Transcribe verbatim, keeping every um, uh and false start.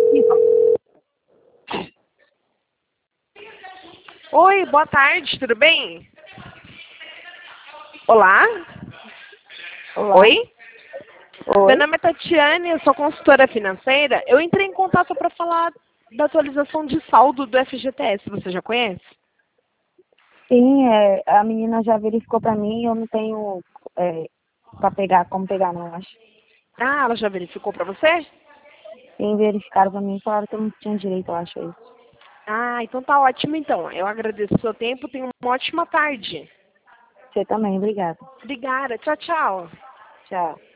Oi, boa tarde, tudo bem? Olá? Olá. Oi? Oi. Meu nome é Tatiane, eu sou consultora financeira. Eu entrei em contato para falar da atualização de saldo do F G T S, você já conhece? Sim, é, a menina já verificou pra mim, eu não tenho é, pra pegar, como pegar não, acho. Ah, ela já verificou para você? Sim, verificaram pra mim e falaram que eu não tinha direito, eu acho isso. Ah, então tá ótimo então. Eu agradeço o seu tempo, tenha uma ótima tarde. Você também, obrigada. Obrigada, tchau, tchau. Tchau.